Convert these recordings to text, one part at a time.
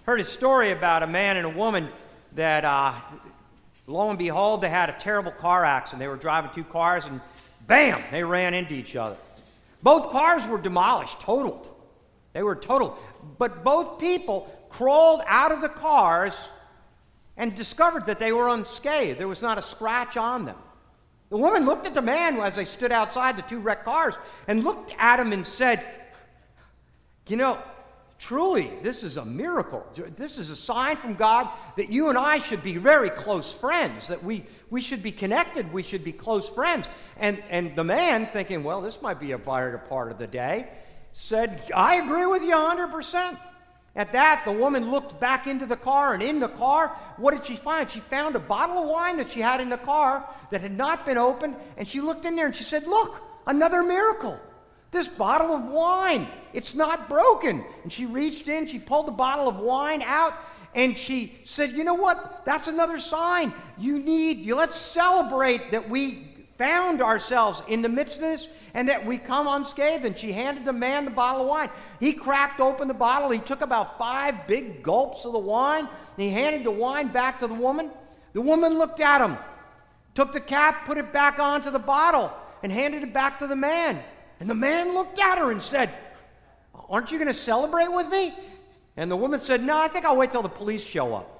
Heard a story about a man and a woman that, lo and behold, they had a terrible car accident. They were driving two cars, and bam, they ran into each other. Both cars were demolished, totaled. They were totaled. But both people crawled out of the cars and discovered that they were unscathed. There was not a scratch on them. The woman looked at the man as they stood outside the two wrecked cars and looked at him and said, "You know, truly, this is a miracle. This is a sign from God that you and I should be very close friends, that we should be connected, we should be close friends." And the man, thinking, well, this might be a brighter part of the day, said, "I agree with you 100%. At that, the woman looked back into the car, and in the car, what did she find? She found a bottle of wine that she had in the car that had not been opened, and she looked in there and she said, "Look, another miracle. This bottle of wine, it's not broken." And she reached in, she pulled the bottle of wine out, and she said, "You know what? That's another sign. Let's celebrate that we found ourselves in the midst of this and that we come unscathed." And she handed the man the bottle of wine. He cracked open the bottle. He took about 5 big gulps of the wine, and he handed the wine back to the woman. The woman looked at him, took the cap, put it back onto the bottle, and handed it back to the man. And the man looked at her and said, "Aren't you going to celebrate with me?" And the woman said, "No, I think I'll wait till the police show up."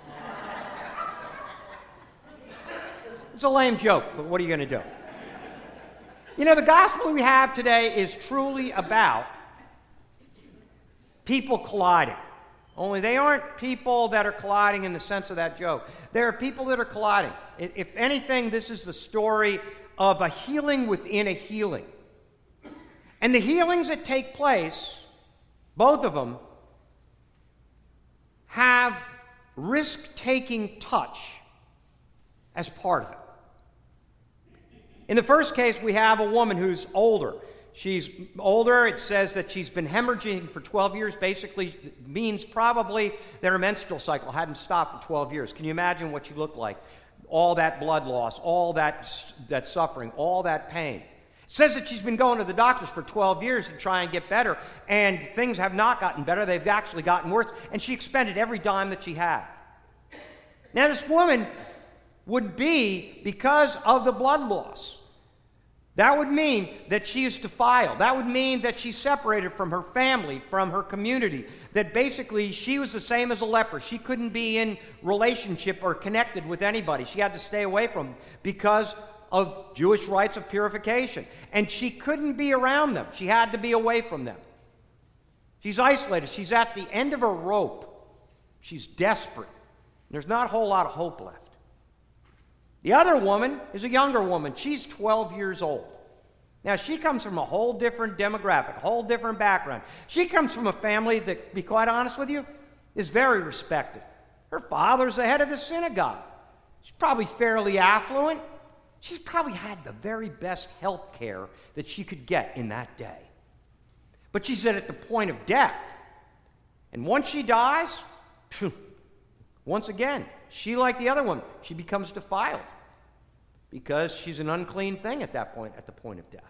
It's a lame joke, but what are you going to do? You know, the gospel we have today is truly about people colliding. Only they aren't people that are colliding in the sense of that joke. There are people that are colliding. If anything, this is the story of a healing within a healing. And the healings that take place, both of them, have risk-taking touch as part of it. In the first case, we have a woman who's older. She's older. It says that she's been hemorrhaging for 12 years. Basically means probably that her menstrual cycle hadn't stopped for 12 years. Can you imagine what she looked like? All that blood loss, all that suffering, all that pain. It says that she's been going to the doctors for 12 years to try and get better, and things have not gotten better. They've actually gotten worse, and she expended every dime that she had. Now, this woman would be because of the blood loss. That would mean that she is defiled. That would mean that she's separated from her family, from her community, that basically she was the same as a leper. She couldn't be in relationship or connected with anybody. She had to stay away from them because of Jewish rites of purification. And she couldn't be around them. She had to be away from them. She's isolated. She's at the end of her rope. She's desperate. There's not a whole lot of hope left. The other woman is a younger woman. She's 12 years old. Now, she comes from a whole different demographic, a whole different background. She comes from a family that, to be quite honest with you, is very respected. Her father's the head of the synagogue. She's probably fairly affluent. She's probably had the very best health care that she could get in that day. But she's at the point of death. And once she dies, once again, she, like the other one, she becomes defiled because she's an unclean thing at that point, at the point of death.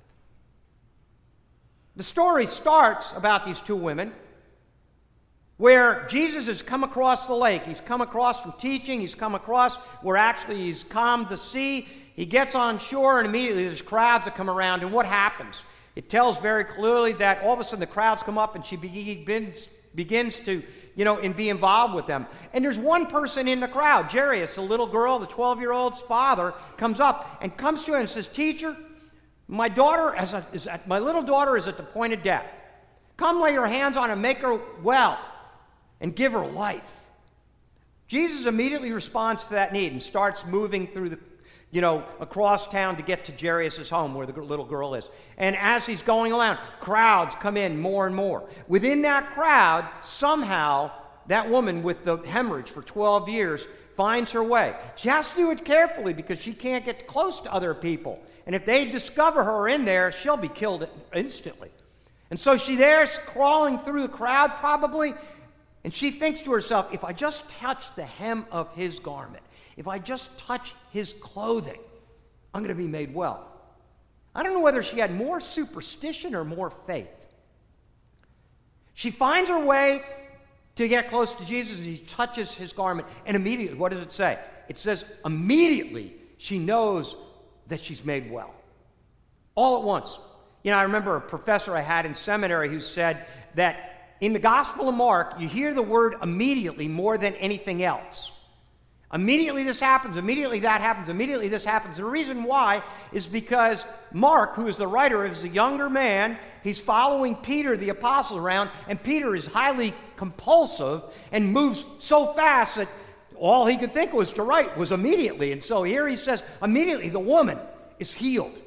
The story starts about these two women where Jesus has come across the lake. He's come across from teaching. He's come across where actually he's calmed the sea. He gets on shore, and immediately there's crowds that come around. And what happens? It tells very clearly that all of a sudden the crowds come up and she begins to and be involved with them. And there's one person in the crowd, Jairus, the little girl, the 12-year-old's father, comes up and comes to him and says, "Teacher, my little daughter is at the point of death. Come lay your hands on her, make her well, and give her life." Jesus immediately responds to that need and starts moving through across town to get to Jairus' home where the little girl is. And as he's going around, crowds come in more and more. Within that crowd, somehow, that woman with the hemorrhage for 12 years finds her way. She has to do it carefully because she can't get close to other people. And if they discover her in there, she'll be killed instantly. And so she's there crawling through the crowd probably, and she thinks to herself, if I just touch the hem of his garment, if I just touch his clothing, I'm going to be made well. I don't know whether she had more superstition or more faith. She finds her way to get close to Jesus, and she touches his garment. And immediately, what does it say? It says, immediately she knows that she's made well. All at once. You know, I remember a professor I had in seminary who said that in the Gospel of Mark, you hear the word immediately more than anything else. Immediately this happens, immediately that happens, immediately this happens. The reason why is because Mark, who is the writer, is a younger man. He's following Peter, the apostle, around, and Peter is highly compulsive and moves so fast that all he could think was to write was immediately. And so here he says, immediately the woman is healed.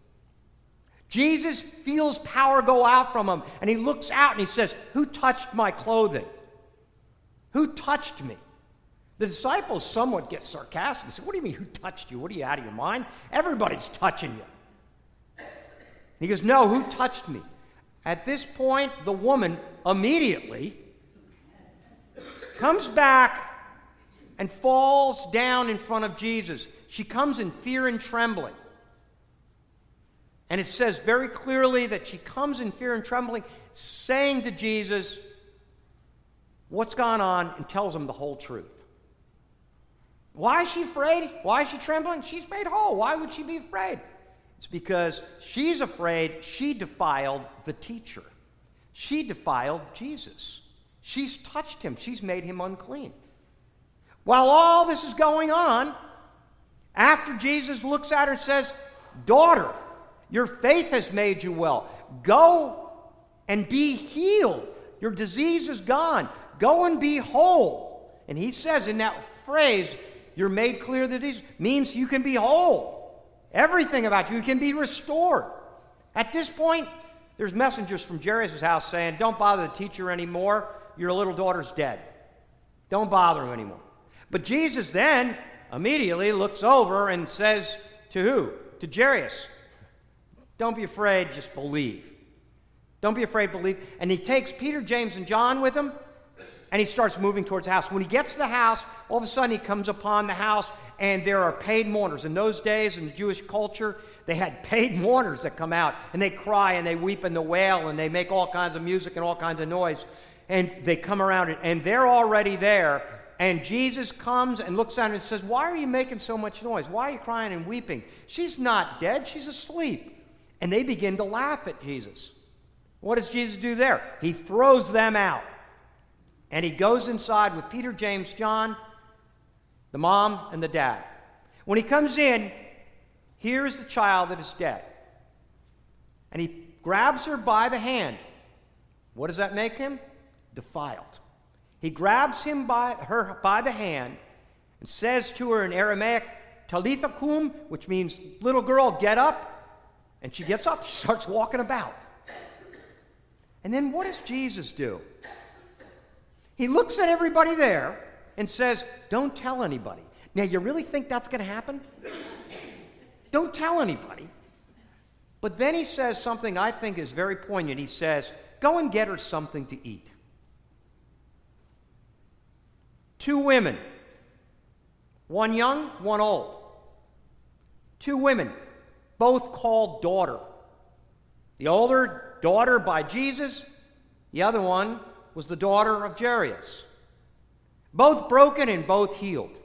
Jesus feels power go out from him, and he looks out and he says, who touched my clothing? Who touched me? The disciples somewhat get sarcastic and say, what do you mean, who touched you? What are you, out of your mind? Everybody's touching you. And he goes, no, who touched me? At this point, the woman immediately comes back and falls down in front of Jesus. She comes in fear and trembling. And it says very clearly that she comes in fear and trembling, saying to Jesus what's gone on, and tells him the whole truth. Why is she afraid? Why is she trembling? She's made whole. Why would she be afraid? It's because she's afraid she defiled the teacher. She defiled Jesus. She's touched him. She's made him unclean. While all this is going on, after Jesus looks at her and says, daughter, your faith has made you well. Go and be healed. Your disease is gone. Go and be whole. And he says in that phrase, you're made clear that it means you can be whole. Everything about you can be restored. At this point, there's messengers from Jairus' house saying, don't bother the teacher anymore. Your little daughter's dead. Don't bother him anymore. But Jesus then immediately looks over and says to who? To Jairus, don't be afraid, just believe. Don't be afraid, believe. And he takes Peter, James, and John with him, and he starts moving towards the house. When he gets to the house, all of a sudden he comes upon the house, and there are paid mourners. In those days, in the Jewish culture, they had paid mourners that come out, and they cry, and they weep, and they wail, and they make all kinds of music and all kinds of noise. And they come around, and they're already there. And Jesus comes and looks at him and says, why are you making so much noise? Why are you crying and weeping? She's not dead. She's asleep. And they begin to laugh at Jesus. What does Jesus do there? He throws them out. And he goes inside with Peter, James, John, the mom, and the dad. When he comes in, here is the child that is dead. And he grabs her by the hand. What does that make him? Defiled. He grabs him her by the hand and says to her in Aramaic, Talitha kum, which means, little girl, get up. And she gets up, she starts walking about. And then what does Jesus do? He looks at everybody there and says, don't tell anybody. Now, you really think that's going to happen? Don't tell anybody. But then he says something I think is very poignant. He says, go and get her something to eat. 2 women, one young, one old. 2 women, both called daughter. The older daughter by Jesus, the other one was the daughter of Jairus. Both broken and both healed.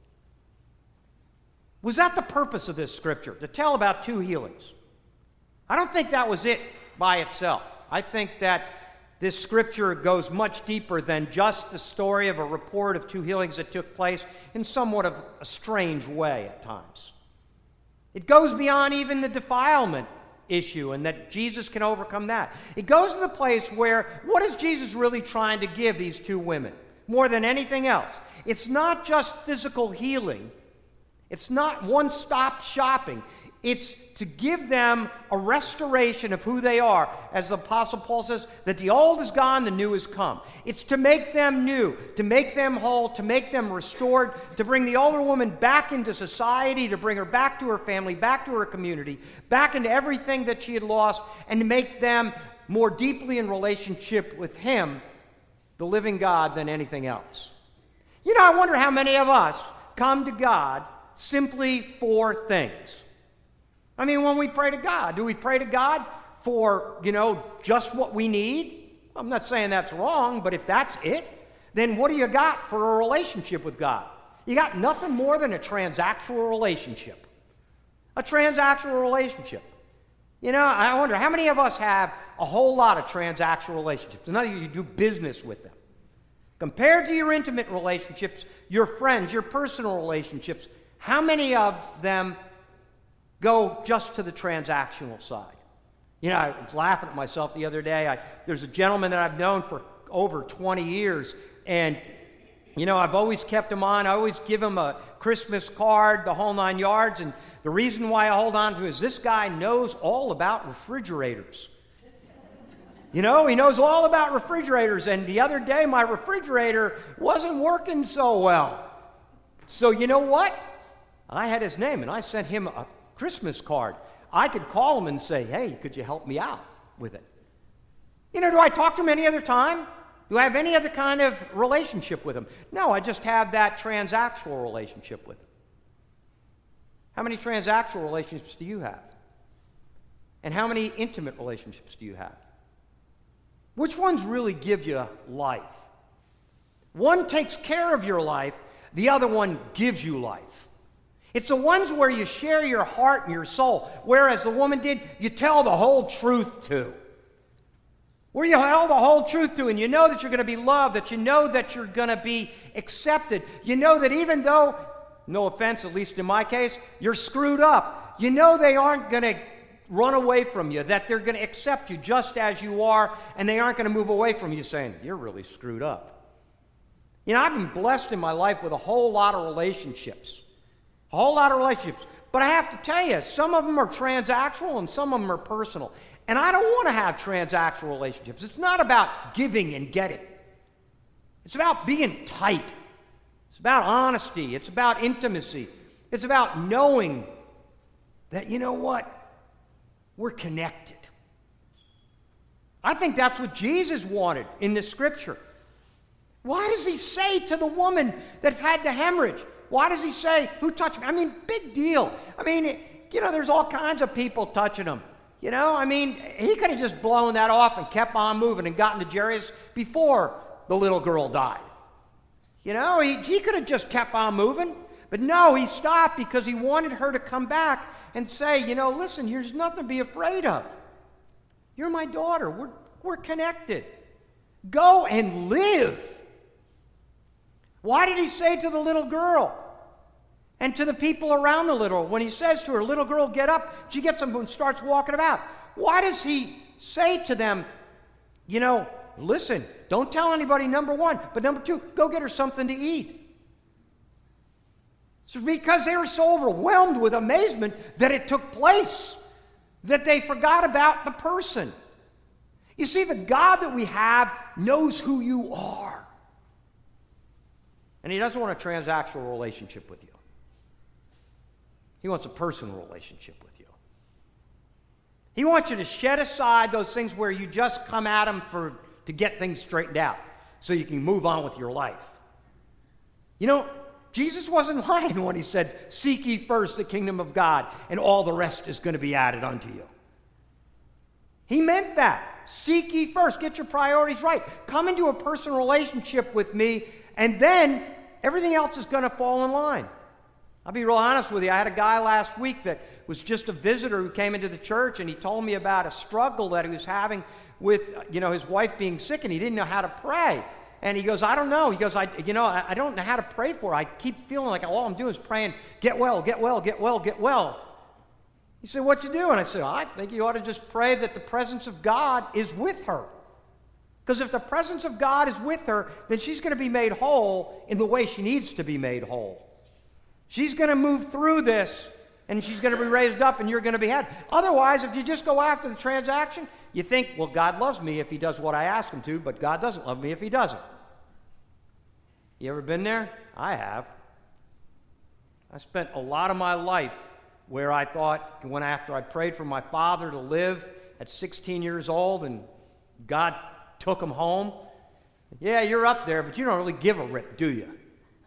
Was that the purpose of this scripture, to tell about 2 healings? I don't think that was it by itself. I think that this scripture goes much deeper than just the story of a report of 2 healings that took place in somewhat of a strange way at times. It goes beyond even the defilement issue and that Jesus can overcome that. It goes to the place where, what is Jesus really trying to give these 2 women more than anything else? It's not just physical healing. It's not one-stop shopping. It's to give them a restoration of who they are. As the Apostle Paul says, that the old is gone, the new has come. It's to make them new, to make them whole, to make them restored, to bring the older woman back into society, to bring her back to her family, back to her community, back into everything that she had lost, and to make them more deeply in relationship with Him, the living God, than anything else. You know, I wonder how many of us come to God simply for things. I mean, when we pray to God, do we pray to God for, just what we need? I'm not saying that's wrong, but if that's it, then what do you got for a relationship with God? You got nothing more than a transactional relationship. A transactional relationship. You know, I wonder, how many of us have a whole lot of transactional relationships? In other words, you do business with them. Compared to your intimate relationships, your friends, your personal relationships, how many of them go just to the transactional side? You know, I was laughing at myself the other day. There's a gentleman that I've known for over 20 years, and, you know, I've always kept him on. I always give him a Christmas card, the whole 9 yards, and the reason why I hold on to it is this guy knows all about refrigerators. You know, he knows all about refrigerators, and the other day my refrigerator wasn't working so well. So you know what? I had his name, and I sent him a Christmas card. I could call him and say, hey, could you help me out with it? You know, do I talk to him any other time? Do I have any other kind of relationship with him? No, I just have that transactional relationship with him. How many transactional relationships do you have? And how many intimate relationships do you have? Which ones really give you life? One takes care of your life, the other one gives you life. It's the ones where you share your heart and your soul, whereas the woman did, you tell the whole truth to. Where you tell the whole truth to, and you know that you're going to be loved, that you know that you're going to be accepted. You know that even though, no offense, at least in my case, you're screwed up, you know they aren't going to run away from you, that they're going to accept you just as you are, and they aren't going to move away from you saying, you're really screwed up. You know, I've been blessed in my life with a whole lot of relationships. A whole lot of relationships. But I have to tell you, some of them are transactional and some of them are personal. And I don't want to have transactional relationships. It's not about giving and getting. It's about being tight. It's about honesty. It's about intimacy. It's about knowing that, you know what? We're connected. I think that's what Jesus wanted in the scripture. Why does he say to the woman that's had the hemorrhage, why does he say, who touched me? I mean, big deal. I mean, you know, there's all kinds of people touching him. You know, I mean, he could have just blown that off and kept on moving and gotten to Jairus before the little girl died. You know, he could have just kept on moving. But no, he stopped because he wanted her to come back and say, you know, listen, there's nothing to be afraid of. You're my daughter. We're connected. Go and live. Why did he say to the little girl and to the people around the little, when he says to her, little girl, get up, she gets up and starts walking about. Why does he say to them, you know, listen, don't tell anybody, number one, but number two, go get her something to eat. It's because they were so overwhelmed with amazement that it took place, that they forgot about the person. You see, the God that we have knows who you are. And he doesn't want a transactional relationship with you. He wants a personal relationship with you. He wants you to shed aside those things where you just come at him to get things straightened out so you can move on with your life. You know, Jesus wasn't lying when he said, seek ye first the kingdom of God, and all the rest is going to be added unto you. He meant that. Seek ye first. Get your priorities right. Come into a personal relationship with me, and then everything else is going to fall in line. I'll be real honest with you. I had a guy last week that was just a visitor who came into the church, and he told me about a struggle that he was having with, you know, his wife being sick, and he didn't know how to pray. And he goes, I don't know. He goes, I don't know how to pray for her. I keep feeling like all I'm doing is praying, get well, get well, get well, get well. He said, what you doing? I said, I think you ought to just pray that the presence of God is with her. Because if the presence of God is with her, then she's going to be made whole in the way she needs to be made whole. She's going to move through this, and she's going to be raised up, and you're going to be had. Otherwise, if you just go after the transaction, you think, well, God loves me if he does what I ask him to, but God doesn't love me if he doesn't. You ever been there? I have. I spent a lot of my life where I thought, when after I prayed for my father to live at 16 years old, and God took him home, yeah, you're up there, but you don't really give a rip, do you?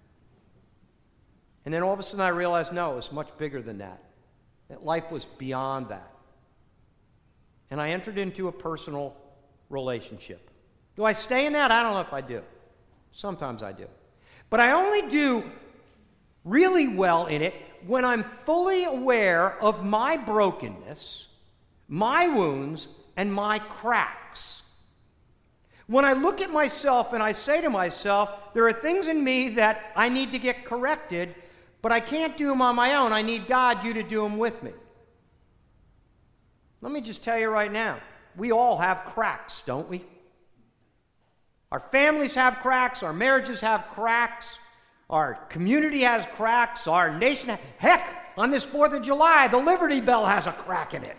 And then all of a sudden I realized, no, it was much bigger than that. That life was beyond that. And I entered into a personal relationship. Do I stay in that? I don't know if I do. Sometimes I do. But I only do really well in it when I'm fully aware of my brokenness, my wounds, and my cracks. When I look at myself and I say to myself, there are things in me that I need to get corrected, but I can't do them on my own. I need God, you to do them with me. Let me just tell you right now, we all have cracks, don't we? Our families have cracks, our marriages have cracks, our community has cracks, our nation has... Heck, on this 4th of July, the Liberty Bell has a crack in it.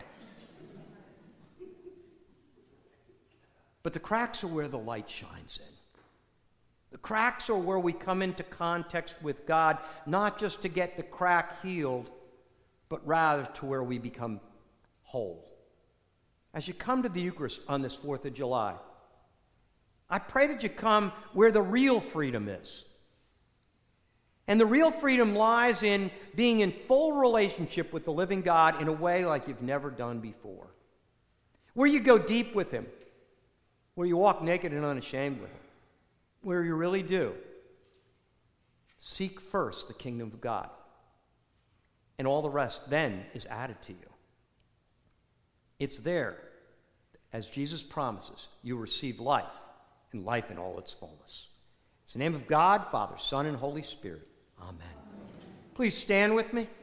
But the cracks are where the light shines in. The cracks are where we come into context with God, not just to get the crack healed, but rather to where we become whole. As you come to the Eucharist on this 4th of July, I pray that you come where the real freedom is. And the real freedom lies in being in full relationship with the living God in a way like you've never done before. Where you go deep with Him. Where you walk naked and unashamed with Him. Where you really do seek first the kingdom of God. And all the rest then is added to you. It's there, as Jesus promises, you receive life, and life in all its fullness. It's the name of God, Father, Son, and Holy Spirit. Amen. Please stand with me.